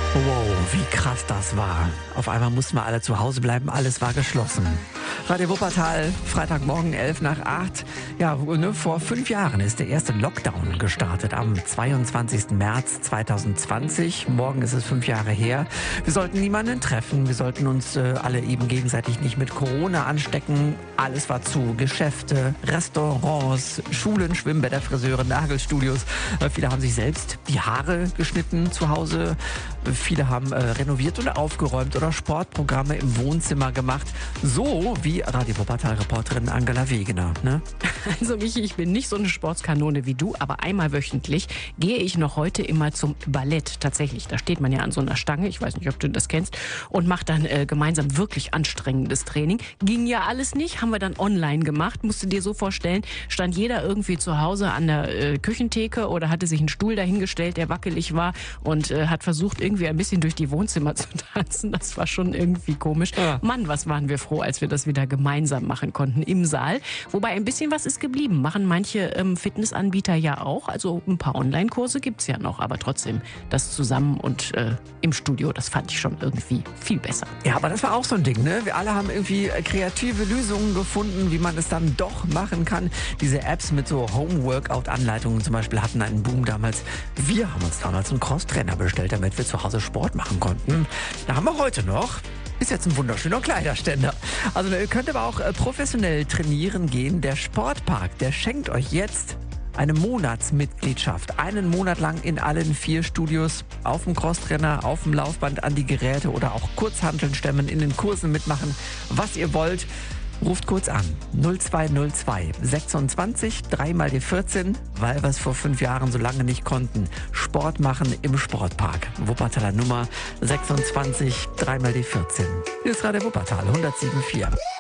Wow, wie krass das war. Auf einmal mussten wir alle zu Hause bleiben, alles war geschlossen. Radio Wuppertal, Freitagmorgen 7:55. Ja, vor 5 Jahren ist der erste Lockdown gestartet, am 22. März 2020. Morgen ist es 5 Jahre her. Wir sollten niemanden treffen, wir sollten uns alle eben gegenseitig nicht mit Corona anstecken. Alles war zu, Geschäfte, Restaurants, Schulen, Schwimmbäder, Friseure, Nagelstudios. Viele haben sich selbst die Haare geschnitten zu Hause. Viele haben renoviert oder aufgeräumt oder Sportprogramme im Wohnzimmer gemacht. So wie Radio Wuppertal-Reporterin Angela Wegener. Ne? Also Michi, ich bin nicht so eine Sportskanone wie du, aber einmal wöchentlich gehe ich noch heute immer zum Ballett. Tatsächlich, da steht man ja an so einer Stange, ich weiß nicht, ob du das kennst, und macht dann gemeinsam wirklich anstrengendes Training. Ging ja alles nicht, haben wir dann online gemacht. Musst du dir so vorstellen, stand jeder irgendwie zu Hause an der Küchentheke oder hatte sich einen Stuhl dahingestellt, der wackelig war und hat versucht, irgendwie ein bisschen durch die Wohnzimmer zu tanzen. Das war schon irgendwie komisch. Ja. Mann, was waren wir froh, als wir das wieder gemeinsam machen konnten im Saal. Wobei ein bisschen was ist geblieben. Machen manche Fitnessanbieter ja auch. Also ein paar Online-Kurse gibt's ja noch. Aber trotzdem, das zusammen und im Studio, das fand ich schon irgendwie viel besser. Ja, aber das war auch so ein Ding, ne? Wir alle haben irgendwie kreative Lösungen gefunden, wie man es dann doch machen kann. Diese Apps mit so Home-Workout-Anleitungen zum Beispiel hatten einen Boom damals. Wir haben uns damals einen Crosstrainer bestellt, damit wir zu Hause Sport machen konnten. Da haben wir heute noch. Ist jetzt ein wunderschöner Kleiderständer. Also ihr könnt aber auch professionell trainieren gehen. Der Sportpark, der schenkt euch jetzt eine Monatsmitgliedschaft. Einen Monat lang in allen 4 Studios, auf dem Crosstrainer, auf dem Laufband, an die Geräte oder auch Kurzhanteln stemmen, in den Kursen mitmachen, was ihr wollt. Ruft kurz an 0202 26 3 mal die 14, weil wir es vor 5 Jahren so lange nicht konnten. Sport machen im Sportpark. Wuppertaler Nummer 26 3 mal die 14. Hier ist Radio Wuppertal 107,4.